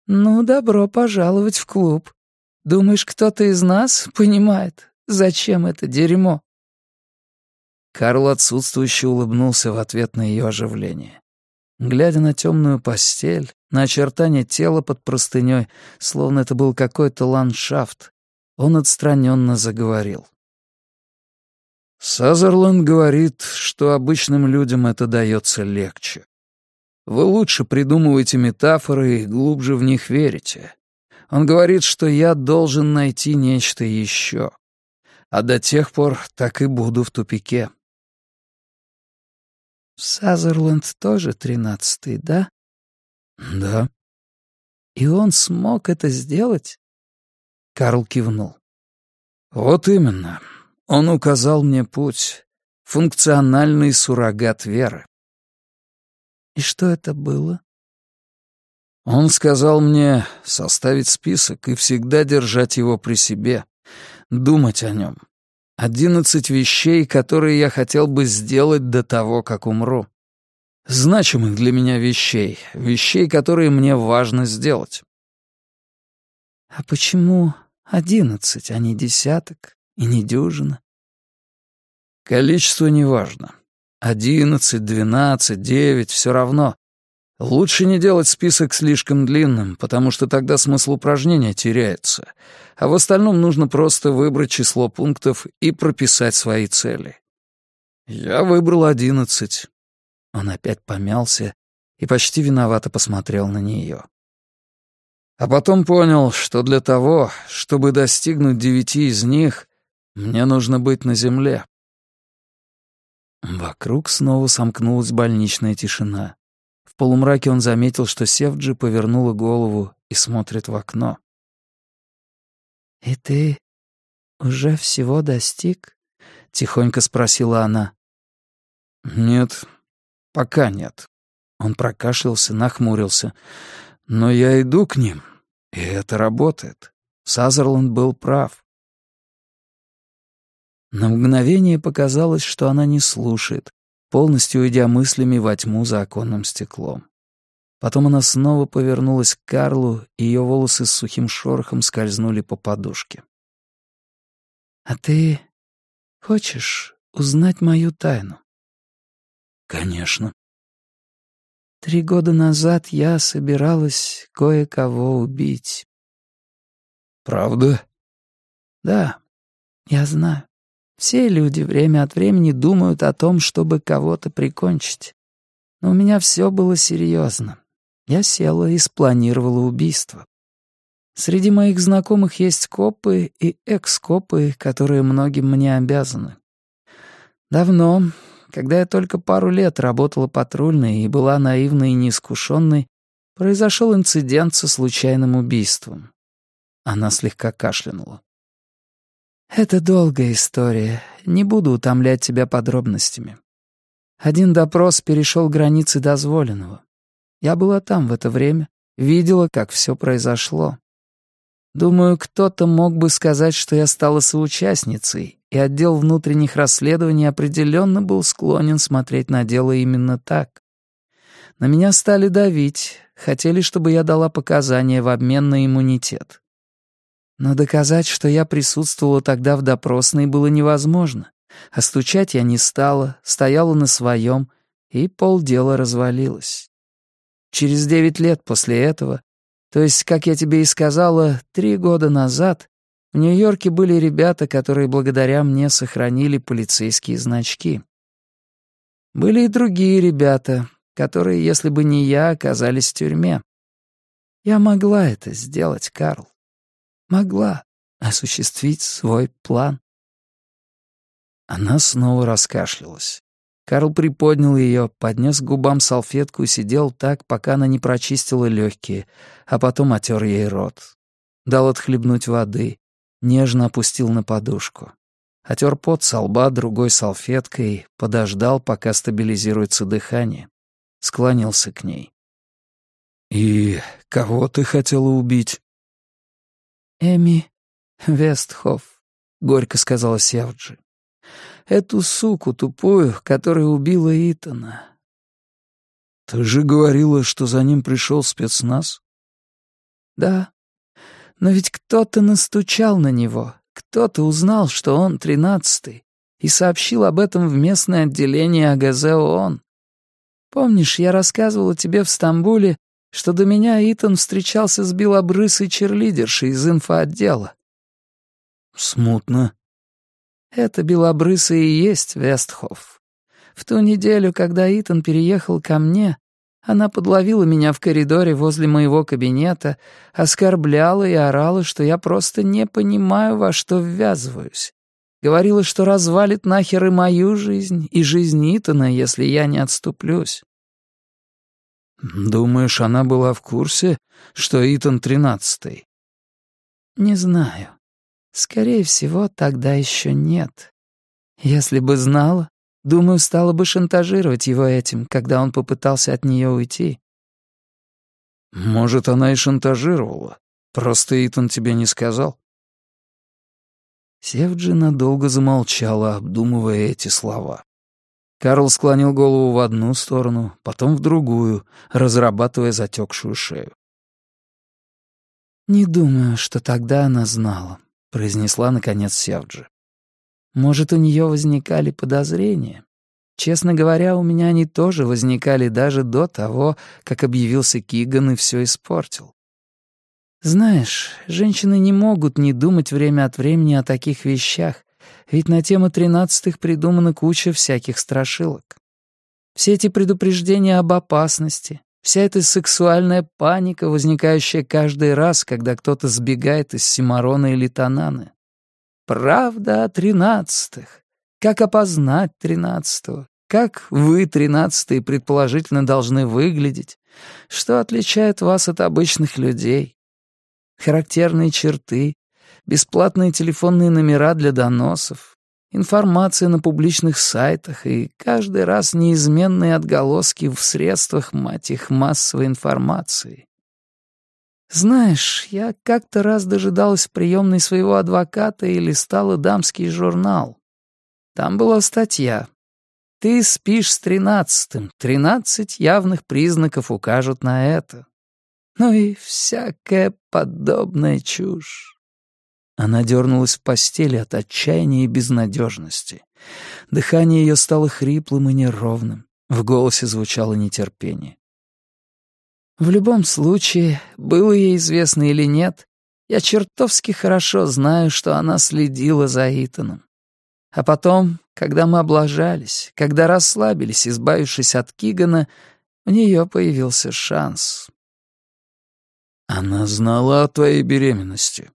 «Ну, добро пожаловать в клуб. Думаешь, кто-то из нас понимает, зачем это дерьмо?» Карл отсутствующе улыбнулся в ответ на ее оживление. Глядя на темную постель, на очертания тела под простыней, словно это был какой-то ландшафт, он отстраненно заговорил. «Сазерленд говорит, что обычным людям это дается легче. Вы лучше придумываете метафоры и глубже в них верите. Он говорит, что я должен найти нечто еще. А до тех пор так и буду в тупике». «Сазерленд тоже 13-й, да?» «Да». «И он смог это сделать?» Карл кивнул. «Вот именно. Он указал мне путь. Функциональный суррогат веры». «И что это было?» Он сказал мне составить список и всегда держать его при себе, думать о нем. 11 вещей, которые я хотел бы сделать до того, как умру. Значимых для меня вещей, которые мне важно сделать. «А почему 11, а не десяток и не дюжина?» Количество не важно. 11, 12, 9 — все равно. Лучше не делать список слишком длинным, потому что тогда смысл упражнения теряется, а в остальном нужно просто выбрать число пунктов и прописать свои цели. Я выбрал 11. Он опять помялся и почти виновато посмотрел на нее. А потом понял, что для того, чтобы достигнуть 9 из них, мне нужно быть на земле. Вокруг снова сомкнулась больничная тишина. В полумраке он заметил, что Севджи повернула голову и смотрит в окно. «И ты уже всего достиг?» — тихонько спросила она. «Нет, пока нет». Он прокашлялся, нахмурился. «Но я иду к ним, и это работает. Сазерленд был прав». На мгновение показалось, что она не слушает, полностью уйдя мыслями во тьму за оконным стеклом. Потом она снова повернулась к Карлу, и ее волосы с сухим шорохом скользнули по подушке. «А ты хочешь узнать мою тайну?» «Конечно». 3 года назад я собиралась кое-кого убить. «Правда?» «Да, я знаю. Все люди время от времени думают о том, чтобы кого-то прикончить. Но у меня все было серьезно. Я села и спланировала убийство. Среди моих знакомых есть копы и экс-копы, которые многим мне обязаны. Давно, когда я только пару лет работала патрульной и была наивной и неискушенной, произошел инцидент со случайным убийством». Она слегка кашлянула. «Это долгая история. Не буду утомлять тебя подробностями. Один допрос перешел границы дозволенного. Я была там в это время, видела, как все произошло. Думаю, кто-то мог бы сказать, что я стала соучастницей, и отдел внутренних расследований определенно был склонен смотреть на дело именно так. На меня стали давить, хотели, чтобы я дала показания в обмен на иммунитет. Но доказать, что я присутствовала тогда в допросной, было невозможно, а стучать я не стала, стояла на своем, и полдела развалилось. Через 9 лет после этого, то есть, как я тебе и сказала, 3 года назад, в Нью-Йорке были ребята, которые благодаря мне сохранили полицейские значки. Были и другие ребята, которые, если бы не я, оказались в тюрьме. Я могла это сделать, Карл. Могла осуществить свой план. Она снова раскашлялась. Карл приподнял ее, поднес к губам салфетку и сидел так, пока она не прочистила легкие, а потом отер ей рот. Дал отхлебнуть воды, нежно опустил на подушку. Отер пот со лба другой салфеткой, подождал, пока стабилизируется дыхание. Склонился к ней. «И кого ты хотела убить?» «Эми Вестхоф», — горько сказала Севджи. «Эту суку тупую, которая убила Итана». «Ты же говорила, что за ним пришел спецназ?» Да, но ведь кто-то настучал на него, кто-то узнал, что он 13-й, и сообщил об этом в местное отделение АГЗ ООН. Помнишь, я рассказывала тебе в Стамбуле, что до меня Итан встречался с белобрысой черлидершей из инфоотдела? Смутно. Это белобрысая и есть Вестхоф. В ту неделю, когда Итан переехал ко мне, она подловила меня в коридоре возле моего кабинета, оскорбляла и орала, что я просто не понимаю, во что ввязываюсь. Говорила, что развалит нахер и мою жизнь, и жизнь Итана, если я не отступлюсь. Думаешь, она была в курсе, что Итан 13-й? Не знаю. Скорее всего, тогда еще нет. Если бы знала, думаю, стала бы шантажировать его этим, когда он попытался от нее уйти. Может, она и шантажировала. Просто Итан тебе не сказал. Севджи надолго замолчала, обдумывая эти слова. Карл склонил голову в одну сторону, потом в другую, разрабатывая затекшую шею. «Не думаю, что тогда она знала», — произнесла наконец Севджи. «Может, у нее возникали подозрения? Честно говоря, у меня они тоже возникали даже до того, как объявился Киган и все испортил. Знаешь, женщины не могут не думать время от времени о таких вещах, ведь на тему 13-х придумана куча всяких страшилок. Все эти предупреждения об опасности, вся эта сексуальная паника, возникающая каждый раз, когда кто-то сбегает из Симарона или Тананы. Правда о 13-х. Как опознать 13-го? Как вы, 13-е, предположительно должны выглядеть? Что отличает вас от обычных людей? Характерные черты, бесплатные телефонные номера для доносов, информация на публичных сайтах и каждый раз неизменные отголоски в средствах, мать их, массовой информации. Знаешь, я как-то раз дожидалась в приемной своего адвоката и листала дамский журнал. Там была статья: «Ты спишь с 13-м, 13 явных признаков укажут на это». Ну и всякая подобная чушь. Она дернулась в постели от отчаяния и безнадежности. Дыхание ее стало хриплым и неровным. В голосе звучало нетерпение. В любом случае, было ей известно или нет, я чертовски хорошо знаю, что она следила за Итаном. А потом, когда мы облажались, когда расслабились, избавившись от Кигана, у нее появился шанс. Она знала о твоей беременности.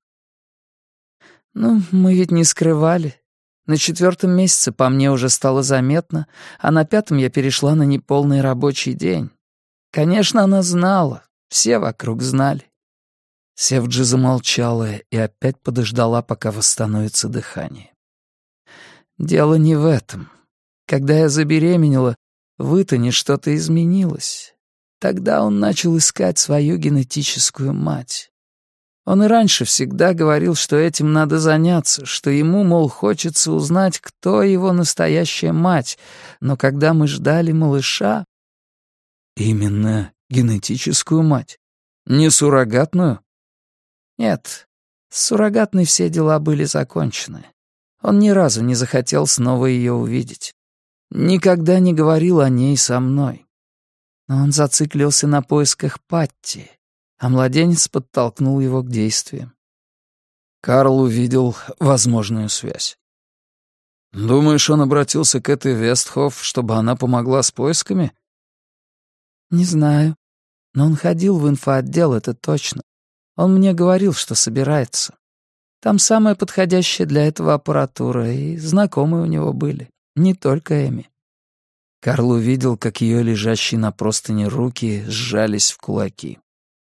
Ну, мы ведь не скрывали. На 4-м месяце по мне уже стало заметно, а на 5-м я перешла на неполный рабочий день. Конечно, она знала, все вокруг знали. Севджи замолчала и опять подождала, пока восстановится дыхание. Дело не в этом. Когда я забеременела, в Итане что-то изменилось. Тогда он начал искать свою генетическую мать. Он и раньше всегда говорил, что этим надо заняться, что ему, мол, хочется узнать, кто его настоящая мать, но когда мы ждали малыша... Именно генетическую мать? Не суррогатную? Нет, с суррогатной все дела были закончены. Он ни разу не захотел снова ее увидеть. Никогда не говорил о ней со мной. Но он зациклился на поисках Патти, а младенец подтолкнул его к действиям. Карл увидел возможную связь. Думаешь, он обратился к этой Вестхоф, чтобы она помогла с поисками? Не знаю, но он ходил в инфоотдел, это точно. Он мне говорил, что собирается. Там самая подходящая для этого аппаратура, и знакомые у него были, не только Эми. Карл увидел, как ее лежащие на простыне руки сжались в кулаки.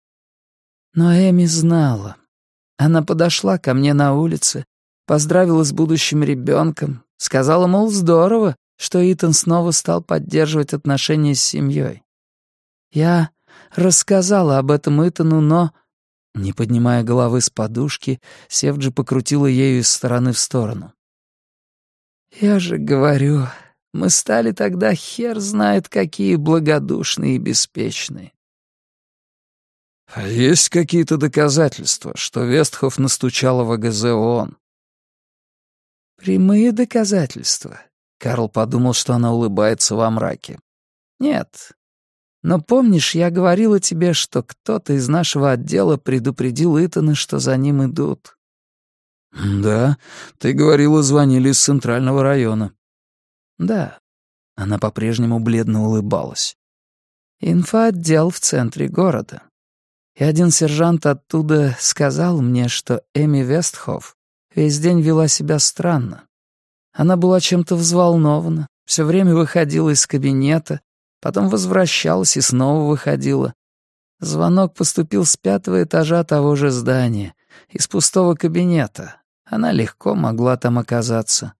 Но Эми знала. Она подошла ко мне на улице, поздравила с будущим ребенком, сказала, мол, здорово, что Итан снова стал поддерживать отношения с семьей. Я рассказала об этом Итану, но... Не поднимая головы с подушки, Севджи покрутила ею из стороны в сторону. «Я же говорю, мы стали тогда хер знает какие благодушные и беспечные. А есть какие-то доказательства, что Вестхоф настучала в АГЗ ООН? Прямые доказательства. Карл подумал, что она улыбается во мраке. Нет. Но помнишь, я говорила тебе, что кто-то из нашего отдела предупредил Итана, что за ним идут? Да, ты говорила, звонили из центрального района. Да. Она по-прежнему бледно улыбалась. Инфоотдел в центре города. И один сержант оттуда сказал мне, что Эми Вестхоф весь день вела себя странно. Она была чем-то взволнована, все время выходила из кабинета, потом возвращалась и снова выходила. Звонок поступил с 5-го этажа того же здания, из пустого кабинета. Она легко могла там оказаться.